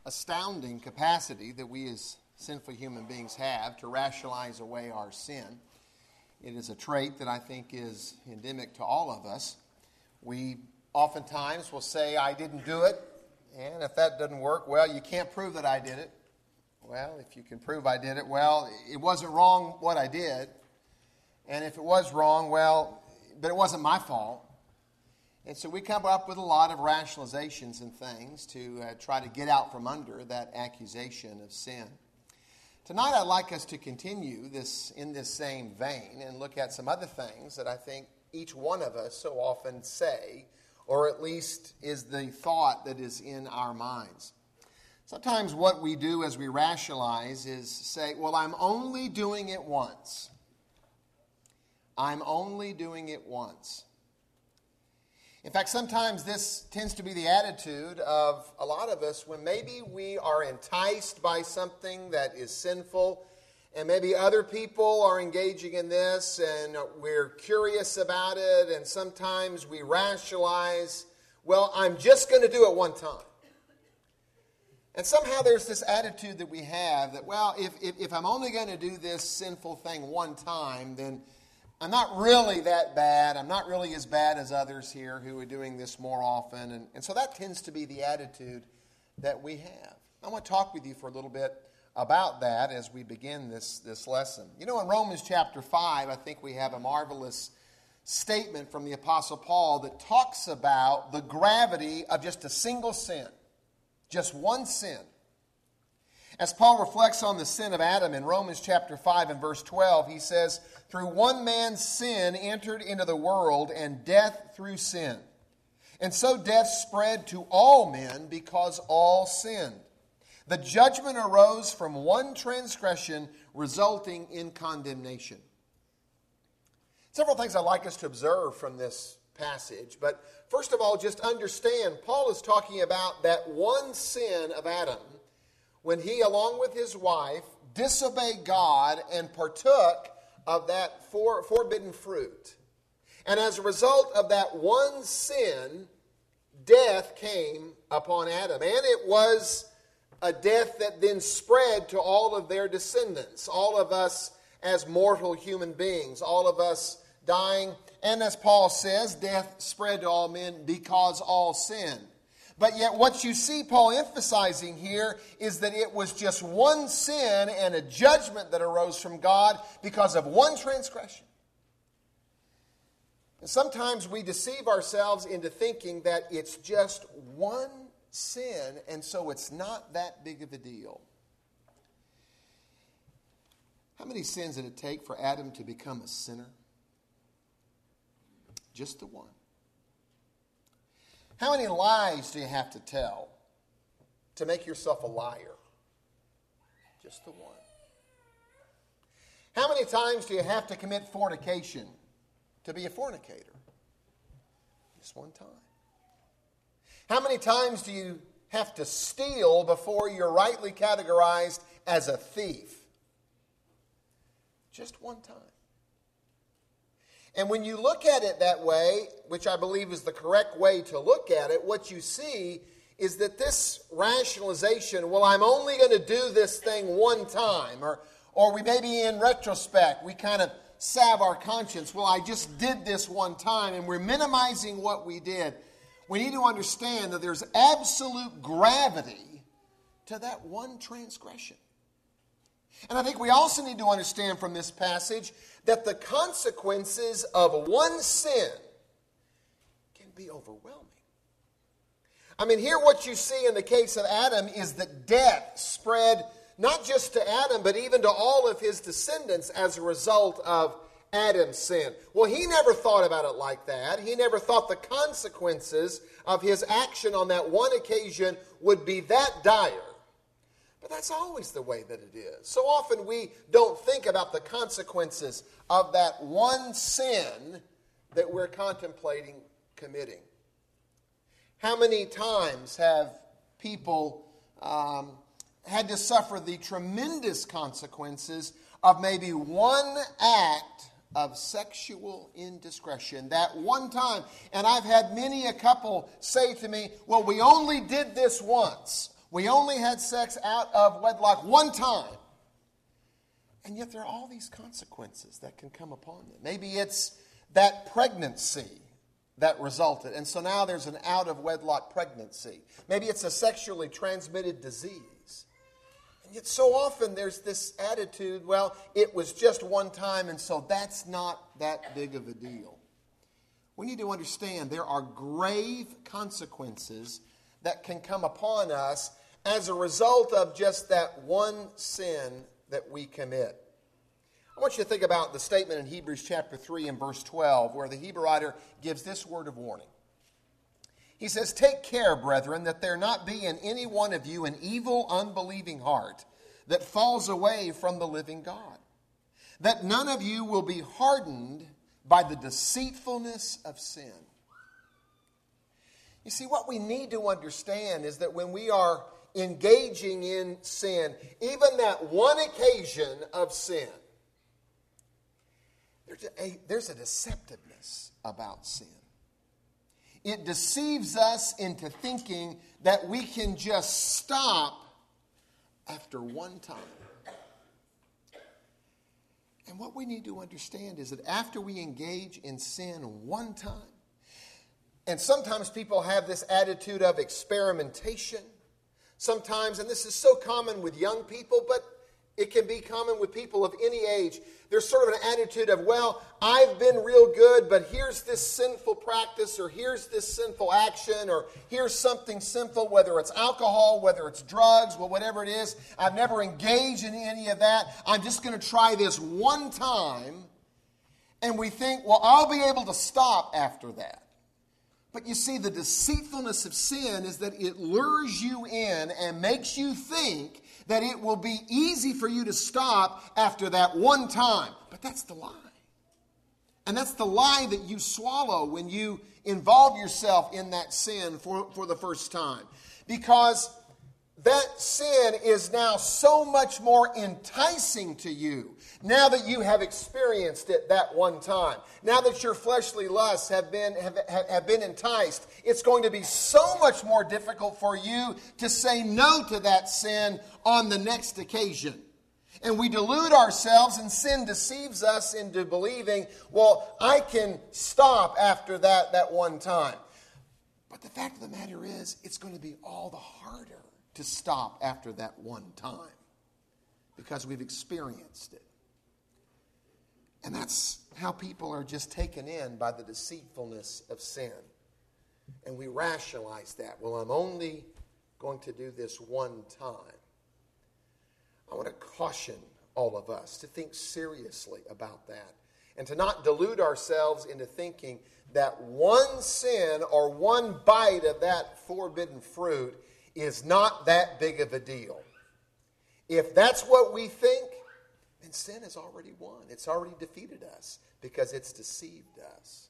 astounding capacity that we as sinful human beings have to rationalize away our sin. It is a trait that I think is endemic to all of us. We oftentimes will say, I didn't do it, and if that doesn't work, well, you can't prove that I did it. Well, if you can prove I did it, well, it wasn't wrong what I did. And if it was wrong, well, but it wasn't my fault. And so we come up with a lot of rationalizations and things to try to get out from under that accusation of sin. Tonight I'd like us to continue this in this same vein and look at some other things that I think each one of us so often say, or at least is the thought that is in our minds. Sometimes what we do as we rationalize is say, well, I'm only doing it once. I'm only doing it once. In fact, sometimes this tends to be the attitude of a lot of us when maybe we are enticed by something that is sinful, and maybe other people are engaging in this, and we're curious about it, and sometimes we rationalize, well, I'm just going to do it one time. And somehow there's this attitude that we have that, well, if I'm only going to do this sinful thing one time, then I'm not really that bad. I'm not really as bad as others here who are doing this more often. And so that tends to be the attitude that we have. I want to talk with you for a little bit about that as we begin this lesson. You know, in Romans chapter 5, I think we have a marvelous statement from the Apostle Paul that talks about the gravity of just a single sin, just one sin. As Paul reflects on the sin of Adam in Romans chapter 5 and verse 12, he says, through one man's sin entered into the world, and death through sin. And so death spread to all men because all sinned. The judgment arose from one transgression, resulting in condemnation. Several things I'd like us to observe from this passage. But first of all, just understand, Paul is talking about that one sin of Adam when he, along with his wife, disobeyed God and partook of that forbidden fruit. And as a result of that one sin, death came upon Adam. And it was a death that then spread to all of their descendants, all of us as mortal human beings, all of us dying. And as Paul says, death spread to all men because all sinned. But yet what you see Paul emphasizing here is that it was just one sin and a judgment that arose from God because of one transgression. And sometimes we deceive ourselves into thinking that it's just one sin, and so it's not that big of a deal. How many sins did it take for Adam to become a sinner? Just the one. How many lies do you have to tell to make yourself a liar? Just the one. How many times do you have to commit fornication to be a fornicator? Just one time. How many times do you have to steal before you're rightly categorized as a thief? Just one time. And when you look at it that way, which I believe is the correct way to look at it, what you see is that this rationalization, well, I'm only going to do this thing one time, or we maybe in retrospect, we kind of salve our conscience, well, I just did this one time, and we're minimizing what we did. We need to understand that there's absolute gravity to that one transgression. And I think we also need to understand from this passage that the consequences of one sin can be overwhelming. I mean, here what you see in the case of Adam is that death spread not just to Adam, but even to all of his descendants as a result of Adam's sin. Well, he never thought about it like that. He never thought the consequences of his action on that one occasion would be that dire. But that's always the way that it is. So often we don't think about the consequences of that one sin that we're contemplating committing. How many times have people had to suffer the tremendous consequences of maybe one act of sexual indiscretion, that one time? And I've had many a couple say to me, well, we only did this once. We only had sex out of wedlock one time. And yet there are all these consequences that can come upon them. Maybe it's that pregnancy that resulted. And so now there's an out-of-wedlock pregnancy. Maybe it's a sexually transmitted disease. And yet so often there's this attitude, well, it was just one time, and so that's not that big of a deal. We need to understand there are grave consequences that can come upon us as a result of just that one sin that we commit. I want you to think about the statement in Hebrews chapter 3 and verse 12, where the Hebrew writer gives this word of warning. He says, "Take care, brethren, that there not be in any one of you an evil, unbelieving heart that falls away from the living God, that none of you will be hardened by the deceitfulness of sin." You see, what we need to understand is that when we are engaging in sin, even that one occasion of sin, there's a deceptiveness about sin. It deceives us into thinking that we can just stop after one time. And what we need to understand is that after we engage in sin one time, and sometimes people have this attitude of experimentation. Sometimes, and this is so common with young people, but it can be common with people of any age. There's sort of an attitude of, well, I've been real good, but here's this sinful practice, or here's this sinful action, or here's something sinful, whether it's alcohol, whether it's drugs, well, whatever it is. I've never engaged in any of that. I'm just going to try this one time. And we think, well, I'll be able to stop after that. But you see, the deceitfulness of sin is that it lures you in and makes you think that it will be easy for you to stop after that one time. But that's the lie. And that's the lie that you swallow when you involve yourself in that sin for the first time. Because that sin is now so much more enticing to you now that you have experienced it that one time. Now that your fleshly lusts have been enticed, it's going to be so much more difficult for you to say no to that sin on the next occasion. And we delude ourselves, and sin deceives us into believing, well, I can stop after that one time. But the fact of the matter is, it's going to be all the harder to stop after that one time because we've experienced it. And that's how people are just taken in by the deceitfulness of sin. And we rationalize that. Well, I'm only going to do this one time. I want to caution all of us to think seriously about that and to not delude ourselves into thinking that one sin or one bite of that forbidden fruit is not that big of a deal. If that's what we think, then sin has already won. It's already defeated us because it's deceived us.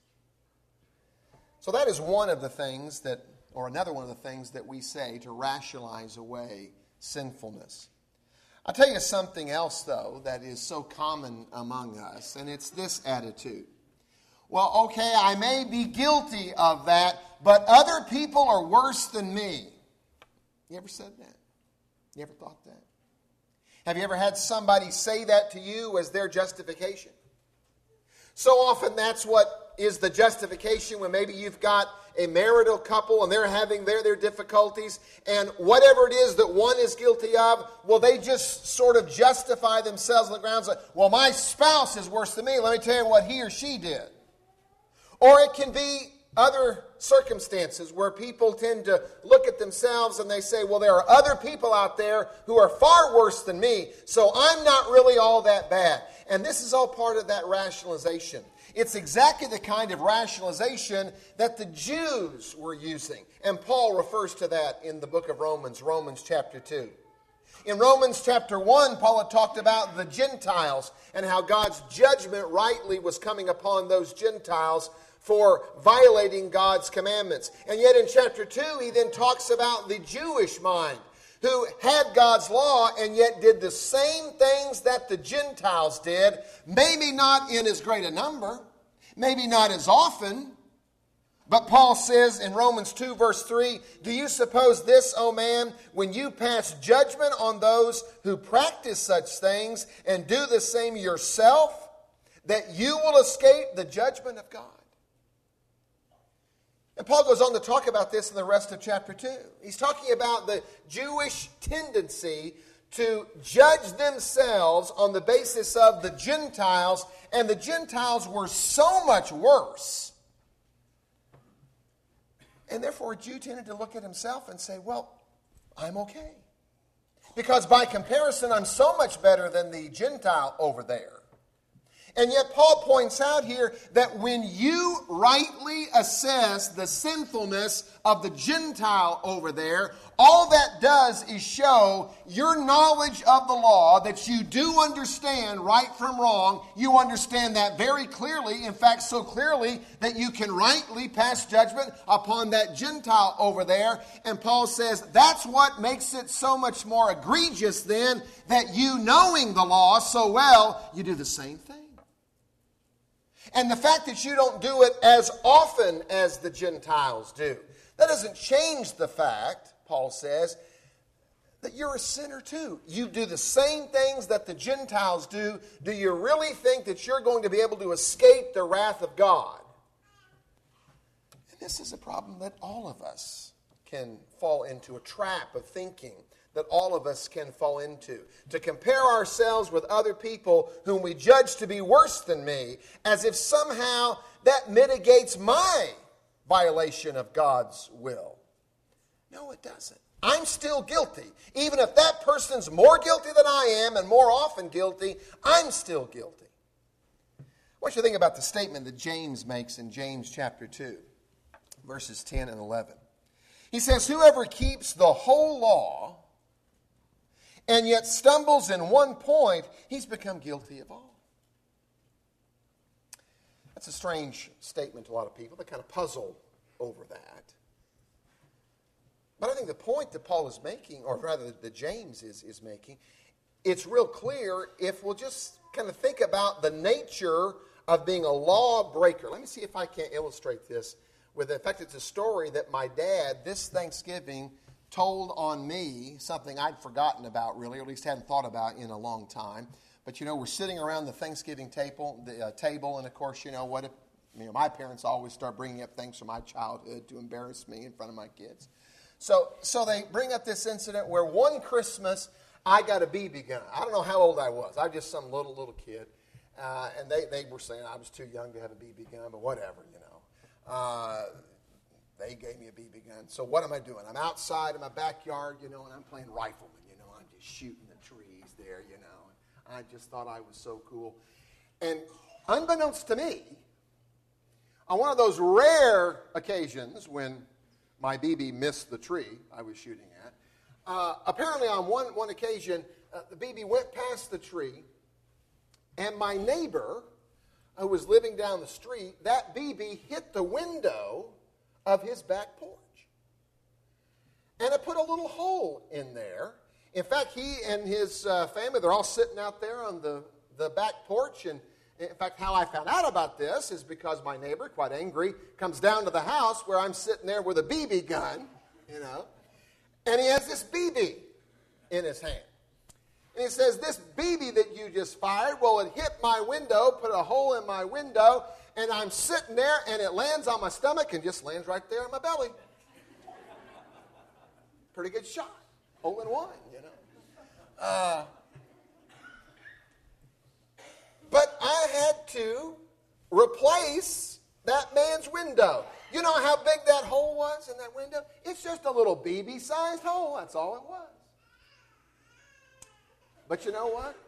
So that is one of the things that, or another one of the things that we say to rationalize away sinfulness. I'll tell you something else, though, that is so common among us, and it's this attitude. Well, okay, I may be guilty of that, but other people are worse than me. You ever said that? You ever thought that? Have you ever had somebody say that to you as their justification? So often that's what is the justification when maybe you've got a marital couple and they're having their difficulties, and whatever it is that one is guilty of, well, they just sort of justify themselves on the grounds of, well, my spouse is worse than me. Let me tell you what he or she did. Or it can be other circumstances where people tend to look at themselves and they say, well, there are other people out there who are far worse than me, so I'm not really all that bad. And this is all part of that rationalization. It's exactly the kind of rationalization that the Jews were using. And Paul refers to that in the book of Romans, Romans chapter 2. In Romans chapter 1, Paul had talked about the Gentiles and how God's judgment rightly was coming upon those Gentiles for violating God's commandments. And yet in chapter 2, he then talks about the Jewish mind who had God's law and yet did the same things that the Gentiles did, maybe not in as great a number, maybe not as often, But Paul says in Romans 2 verse 3, do you suppose this, O man, when you pass judgment on those who practice such things and do the same yourself, that you will escape the judgment of God? And Paul goes on to talk about this in the rest of chapter 2. He's talking about the Jewish tendency to judge themselves on the basis of the Gentiles, and the Gentiles were so much worse. And therefore, a Jew tended to look at himself and say, well, I'm okay. Because by comparison, I'm so much better than the Gentile over there. And yet Paul points out here that when you rightly assess the sinfulness of the Gentile over there, all that does is show your knowledge of the law, that you do understand right from wrong. You understand that very clearly, in fact, so clearly that you can rightly pass judgment upon that Gentile over there. And Paul says that's what makes it so much more egregious then, that you, knowing the law so well, you do the same thing. And the fact that you don't do it as often as the Gentiles do, that doesn't change the fact, Paul says, that you're a sinner too. You do the same things that the Gentiles do. Do you really think that you're going to be able to escape the wrath of God? And this is a problem that all of us can fall into, a trap of thinking that all of us can fall into. To compare ourselves with other people whom we judge to be worse than me, as if somehow that mitigates my violation of God's will. No, it doesn't. I'm still guilty. Even if that person's more guilty than I am and more often guilty, I'm still guilty. I want you to think about the statement that James makes in James chapter 2, verses 10 and 11. He says, whoever keeps the whole law and yet stumbles in one point, he's become guilty of all. That's a strange statement to a lot of people. They kind of puzzle over that. But I think the point that Paul is making, or rather that James is making, it's real clear if we'll just kind of think about the nature of being a lawbreaker. Let me see if I can illustrate this with, in fact, it's a story that my dad, this Thanksgiving, told on me, something I'd forgotten about really, or at least hadn't thought about in a long time. But, we're sitting around the Thanksgiving table, and of course, my parents always start bringing up things from my childhood to embarrass me in front of my kids. So they bring up this incident where one Christmas I got a BB gun. I don't know how old I was. I was just some little kid. And they were saying I was too young to have a BB gun, but whatever, They gave me a BB gun. So what am I doing? I'm outside in my backyard, and I'm playing rifleman, I'm just shooting the trees there, And I just thought I was so cool. And unbeknownst to me, on one of those rare occasions when my BB missed the tree I was shooting at, apparently on one occasion, the BB went past the tree, and my neighbor, who was living down the street, that BB hit the window of his back porch. And it put a little hole in there. In fact, he and his family, they're all sitting out there on the back porch. And in fact, how I found out about this is because my neighbor, quite angry, comes down to the house where I'm sitting there with a BB gun, and he has this BB in his hand. And he says, this BB that you just fired, well, it hit my window, put a hole in my window, and I'm sitting there, and it lands on my stomach and just lands right there in my belly. Pretty good shot. Hole in one, But I had to replace that man's window. You know how big that hole was in that window? It's just a little BB-sized hole. That's all it was. But you know what?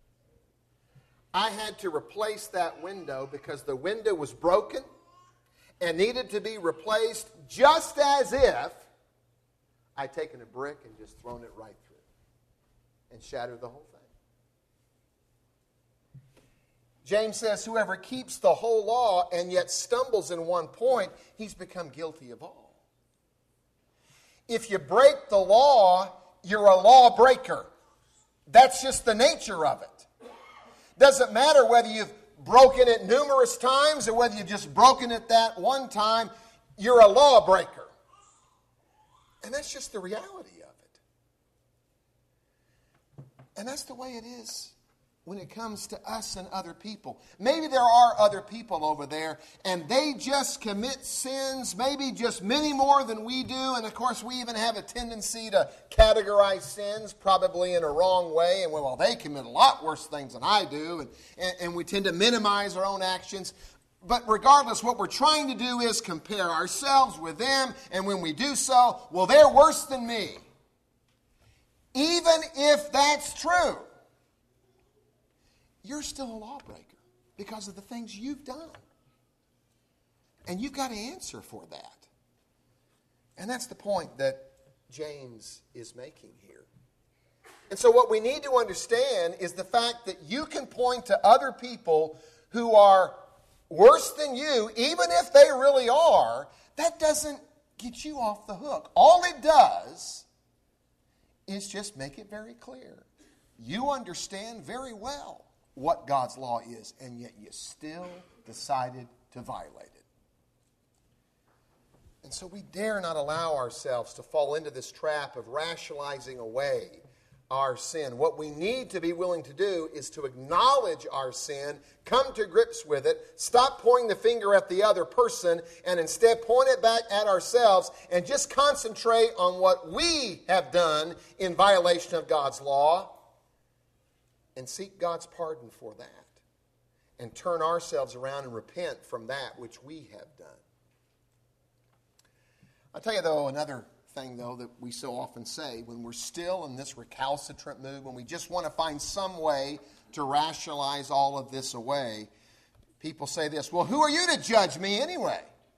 I had to replace that window because the window was broken and needed to be replaced just as if I'd taken a brick and just thrown it right through and shattered the whole thing. James says, whoever keeps the whole law and yet stumbles in one point, he's become guilty of all. If you break the law, you're a lawbreaker. That's just the nature of it. Doesn't matter whether you've broken it numerous times or whether you've just broken it that one time. you're a lawbreaker. And that's just the reality of it. And that's the way it is when it comes to us and other people. Maybe there are other people over there, and they just commit sins, maybe just many more than we do. And of course, we even have a tendency to categorize sins probably in a wrong way. And well, they commit a lot worse things than I do. And we tend to minimize our own actions. But regardless, what we're trying to do is compare ourselves with them. And when we do so, well, they're worse than me. Even if that's true, you're still a lawbreaker because of the things you've done. And you've got to answer for that. And that's the point that James is making here. And so what we need to understand is the fact that you can point to other people who are worse than you, even if they really are. That doesn't get you off the hook. All it does is just make it very clear. You understand very well what God's law is, and yet you still decided to violate it. And so we dare not allow ourselves to fall into this trap of rationalizing away our sin. What we need to be willing to do is to acknowledge our sin, come to grips with it, stop pointing the finger at the other person, and instead point it back at ourselves and just concentrate on what we have done in violation of God's law, and seek God's pardon for that, and turn ourselves around and repent from that which we have done. I'll tell you, though, another thing, though, that we so often say when we're still in this recalcitrant mood, when we just want to find some way to rationalize all of this away, people say this: well, who are you to judge me anyway?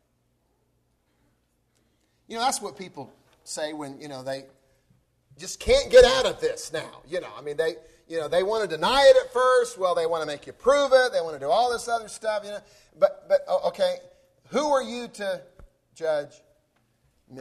You know, that's what people say when, they just can't get out of this now. They want to deny it at first. Well, they want to make you prove it. They want to do all this other stuff, But okay, who are you to judge me?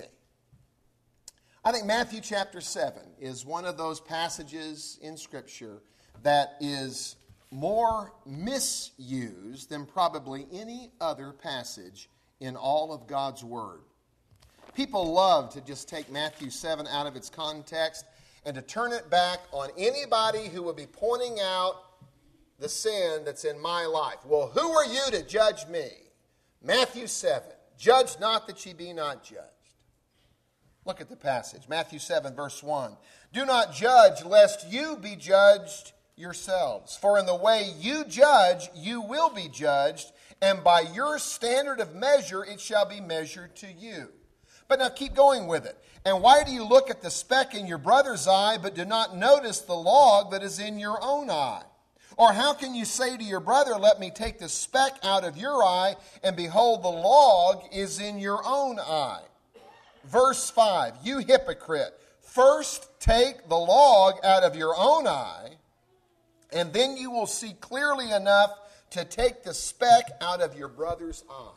I think Matthew chapter 7 is one of those passages in Scripture that is more misused than probably any other passage in all of God's Word. People love to just take Matthew 7 out of its context and to turn it back on anybody who would be pointing out the sin that's in my life. Well, who are you to judge me? Matthew 7, judge not that ye be not judged. Look at the passage, Matthew 7, verse 1. Do not judge, lest you be judged yourselves. For in the way you judge, you will be judged, and by your standard of measure it shall be measured to you. But now keep going with it. And why do you look at the speck in your brother's eye, but do not notice the log that is in your own eye? Or how can you say to your brother, let me take the speck out of your eye, and behold, the log is in your own eye? Verse 5, you hypocrite, first take the log out of your own eye, and then you will see clearly enough to take the speck out of your brother's eye.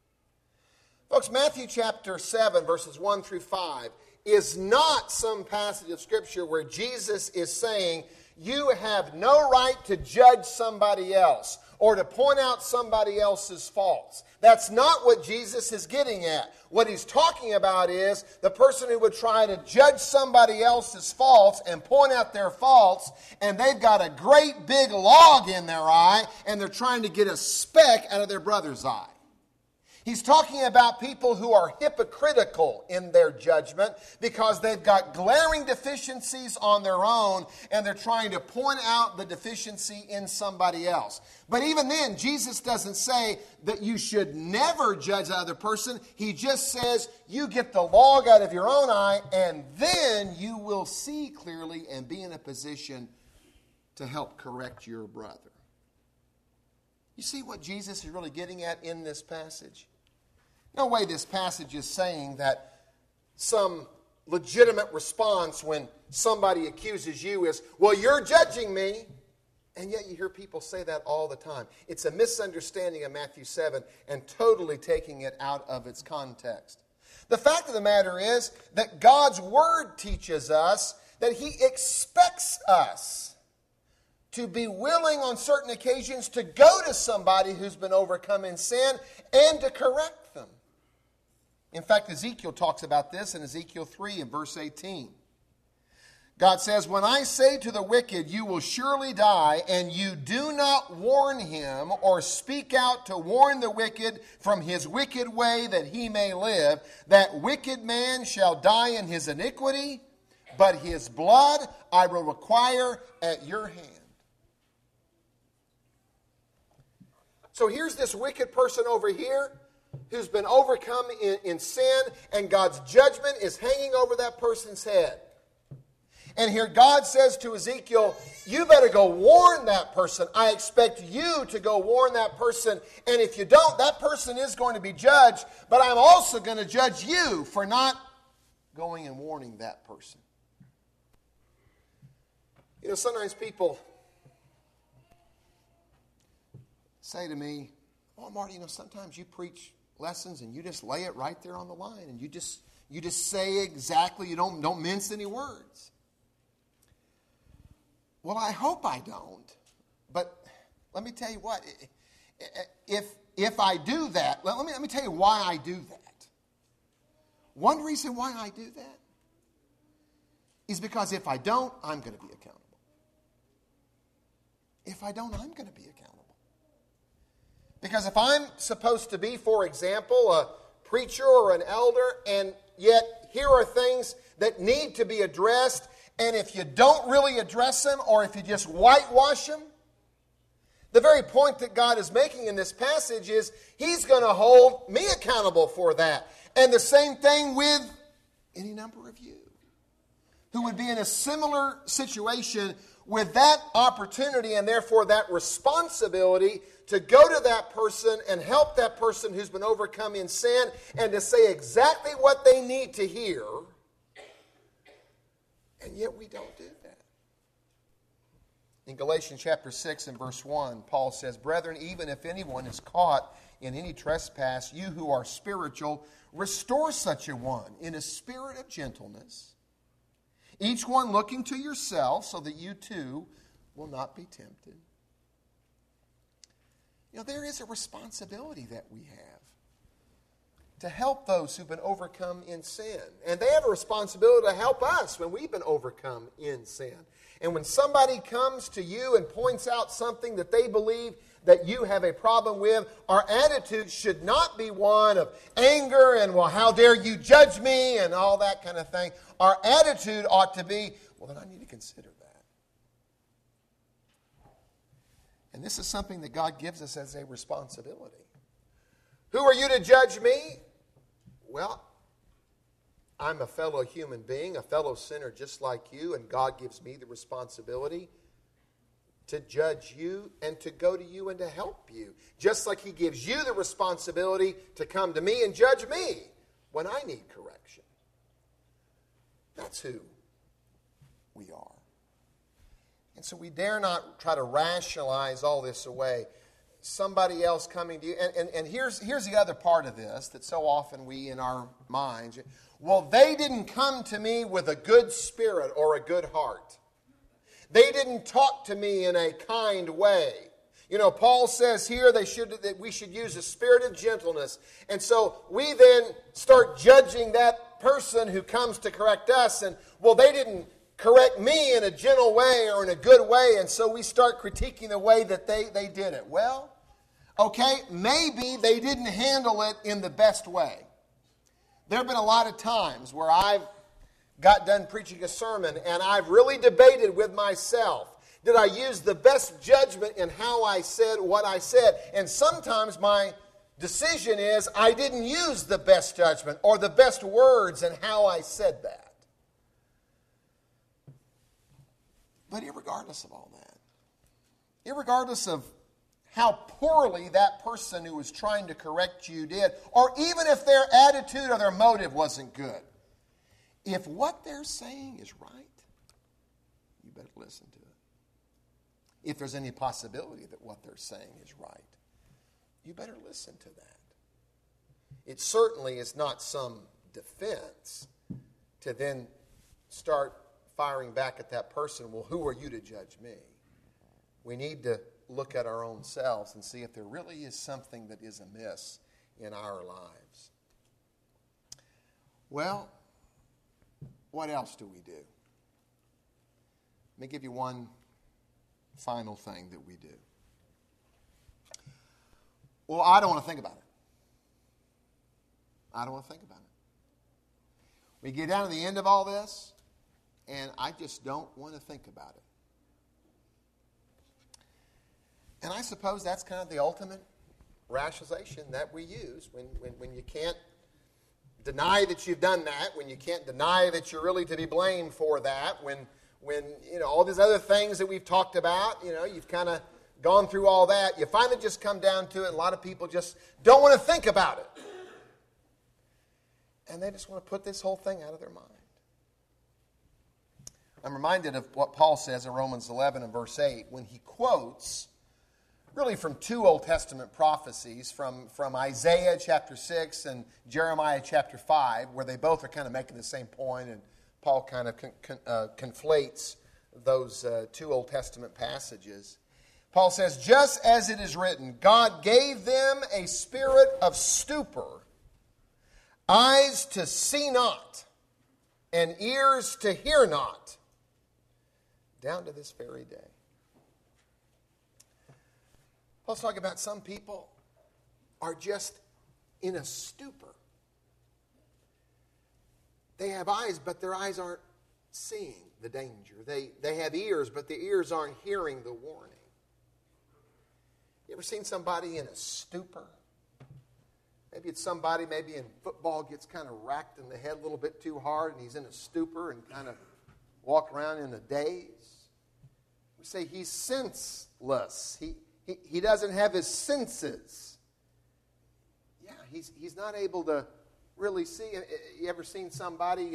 Folks, Matthew chapter 7, verses 1 through 5, is not some passage of Scripture where Jesus is saying, you have no right to judge somebody else or to point out somebody else's faults. That's not what Jesus is getting at. What he's talking about is the person who would try to judge somebody else's faults and point out their faults, and they've got a great big log in their eye, and they're trying to get a speck out of their brother's eye. He's talking about people who are hypocritical in their judgment because they've got glaring deficiencies on their own and they're trying to point out the deficiency in somebody else. But even then, Jesus doesn't say that you should never judge the other person. He just says you get the log out of your own eye and then you will see clearly and be in a position to help correct your brother. You see what Jesus is really getting at in this passage? No way this passage is saying that some legitimate response when somebody accuses you is, well, you're judging me. And yet you hear people say that all the time. It's a misunderstanding of Matthew 7 and totally taking it out of its context. The fact of the matter is that God's Word teaches us that He expects us to be willing on certain occasions to go to somebody who's been overcome in sin and to correct them. In fact, Ezekiel talks about this in Ezekiel 3 and verse 18. God says, when I say to the wicked, you will surely die, and you do not warn him or speak out to warn the wicked from his wicked way that he may live, that wicked man shall die in his iniquity, but his blood I will require at your hand. So here's this wicked person over here who's been overcome in sin, and God's judgment is hanging over that person's head. And here God says to Ezekiel, you better go warn that person. I expect you to go warn that person. And if you don't, that person is going to be judged. But I'm also going to judge you for not going and warning that person. You know, sometimes people say to me, oh, Marty, you know, sometimes you preach lessons and you just lay it right there on the line. And you just say exactly, you don't mince any words. Well, I hope I don't, but let me tell you what, if I do that, let me tell you why I do that. One reason why I do that is because if I don't, I'm going to be accountable. If I don't, I'm going to be accountable. Because if I'm supposed to be, for example, a preacher or an elder, and yet here are things that need to be addressed, and if you don't really address them, or if you just whitewash them, the very point that God is making in this passage is He's going to hold me accountable for that. And the same thing with any number of you who would be in a similar situation with that opportunity and therefore that responsibility to go to that person and help that person who's been overcome in sin and to say exactly what they need to hear. And yet we don't do that. In Galatians chapter 6 and verse 1, Paul says, brethren, even if anyone is caught in any trespass, you who are spiritual, restore such a one in a spirit of gentleness, each one looking to yourself so that you too will not be tempted. You know, there is a responsibility that we have to help those who've been overcome in sin. And they have a responsibility to help us when we've been overcome in sin. And when somebody comes to you and points out something that they believe that you have a problem with, our attitude should not be one of anger and, well, how dare you judge me and all that kind of thing. Our attitude ought to be, well, then I need to consider that. And this is something that God gives us as a responsibility. Who are you to judge me? Well, I'm a fellow human being, a fellow sinner just like you, and God gives me the responsibility to judge you and to go to you and to help you. Just like He gives you the responsibility to come to me and judge me when I need correction. That's who we are. And so we dare not try to rationalize all this away. Somebody else coming to you. And here's the other part of this that so often we in our minds, well, they didn't come to me with a good spirit or a good heart. They didn't talk to me in a kind way. You know, Paul says here that we should use a spirit of gentleness. And so we then start judging that person who comes to correct us. And, well, they didn't correct me in a gentle way or in a good way. And so we start critiquing the way that they did it. Well, okay, maybe they didn't handle it in the best way. There have been a lot of times where I've got done preaching a sermon and I've really debated with myself. Did I use the best judgment in how I said what I said? And sometimes my decision is I didn't use the best judgment or the best words in how I said that. But irregardless of all that, irregardless of how poorly that person who was trying to correct you did, or even if their attitude or their motive wasn't good, if what they're saying is right, you better listen to it. If there's any possibility that what they're saying is right, you better listen to that. It certainly is not some defense to then start firing back at that person. Well, who are you to judge me? We need to look at our own selves and see if there really is something that is amiss in our lives. Well, what else do we do? Let me give you one final thing that we do. Well, I don't want to think about it. I don't want to think about it. We get down to the end of all this, and I just don't want to think about it. And I suppose that's kind of the ultimate rationalization that we use when you can't deny that you've done that, when you can't deny that you're really to be blamed for that, when all these other things that we've talked about, you've kind of gone through all that, you finally just come down to it, and a lot of people just don't want to think about it. And they just want to put this whole thing out of their mind. I'm reminded of what Paul says in Romans 11 and verse 8 when he quotes really from two Old Testament prophecies, from Isaiah chapter 6 and Jeremiah chapter 5, where they both are kind of making the same point, and Paul kind of conflates those two Old Testament passages. Paul says, just as it is written, God gave them a spirit of stupor, eyes to see not, and ears to hear not, down to this very day. Paul's talking about some people are just in a stupor. They have eyes, but their eyes aren't seeing the danger. They have ears, but the ears aren't hearing the warning. You ever seen somebody in a stupor? Maybe it's somebody, maybe in football, gets kind of racked in the head a little bit too hard, and he's in a stupor and kind of walk around in a daze. We say he's senseless. He doesn't have his senses. Yeah, he's not able to really see. You ever seen somebody,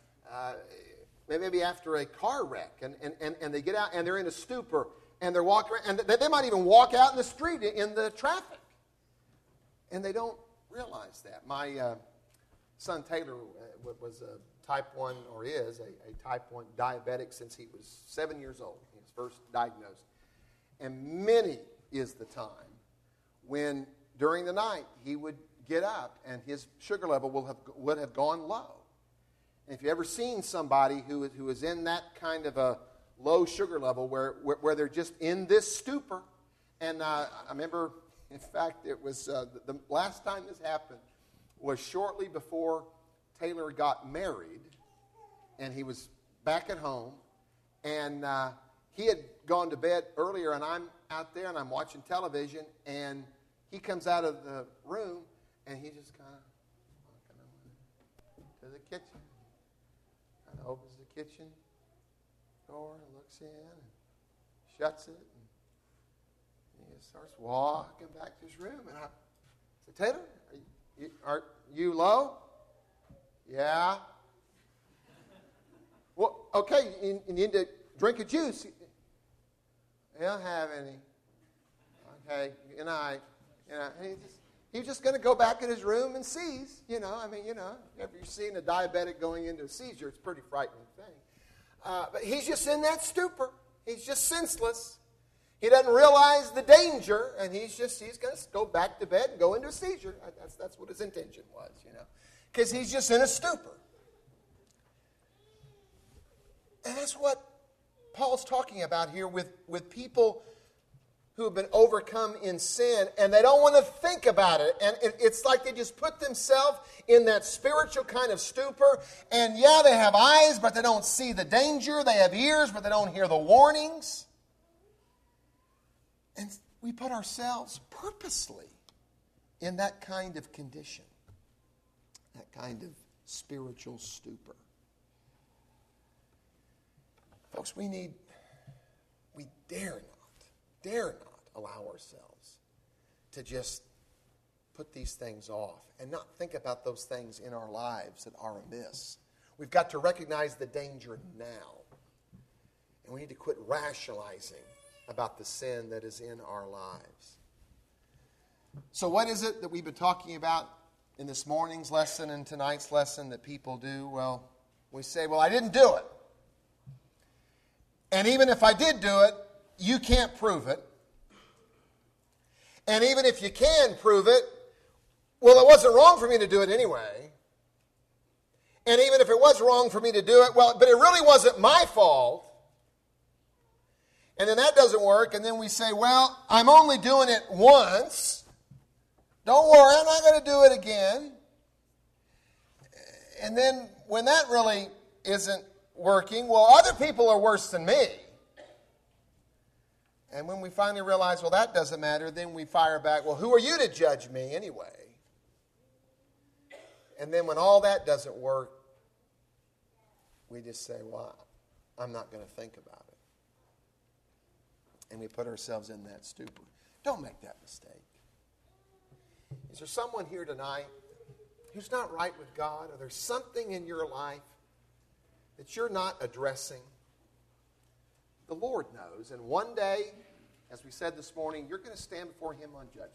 maybe after a car wreck, and they get out and they're in a stupor, and they're walking around, and they might even walk out in the street in the traffic, and they don't realize that. My son Taylor was a type 1, or is a type 1 diabetic since he was 7 years old. He was first diagnosed. And many is the time when during the night he would get up and his sugar level would have gone low. And if you've ever seen somebody who is in that kind of a low sugar level where they're just in this stupor, and I remember, in fact, it was the last time this happened was shortly before Taylor got married, and he was back at home, and he had gone to bed earlier, and I'm out there, and I'm watching television, and he comes out of the room, and he just kind of walking over to the kitchen, kind of opens the kitchen door and looks in and shuts it, and he starts walking back to his room, and I said, Taylor, are you low? Yeah. Well, okay, you need to drink a juice. I don't have any. Okay, good night. And he's just going to go back in his room and seize. If you've seen a diabetic going into a seizure, it's a pretty frightening thing. But he's just in that stupor. He's just senseless. He doesn't realize the danger, and he's going to go back to bed and go into a seizure. That's what his intention was, because he's just in a stupor. And that's what Paul's talking about here with people who have been overcome in sin, and they don't want to think about it. And it's like they just put themselves in that spiritual kind of stupor. And yeah, they have eyes, but they don't see the danger. They have ears, but they don't hear the warnings. And we put ourselves purposely in that kind of condition, that kind of spiritual stupor. Folks, we dare not allow ourselves to just put these things off and not think about those things in our lives that are amiss. We've got to recognize the danger now. And we need to quit rationalizing about the sin that is in our lives. So what is it that we've been talking about in this morning's lesson and tonight's lesson that people do? Well, we say, I didn't do it. And even if I did do it, you can't prove it. And even if you can prove it, it wasn't wrong for me to do it anyway. And even if it was wrong for me to do it, but it really wasn't my fault. And then that doesn't work. And then we say, well, I'm only doing it once. Don't worry, I'm not going to do it again. And then when that really isn't working, well, other people are worse than me. And when we finally realize, well, that doesn't matter, then we fire back, well, who are you to judge me anyway? And then when all that doesn't work, we just say, well, I'm not going to think about it. And we put ourselves in that stupor. Don't make that mistake. Is there someone here tonight who's not right with God? Or there's something in your life that you're not addressing? The Lord knows. And one day, as we said this morning, you're going to stand before Him on Judgment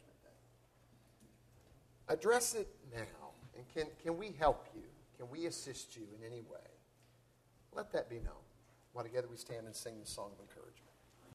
Day. Address it now. And can we help you? Can we assist you in any way? Let that be known. While together we stand and sing the song of encouragement.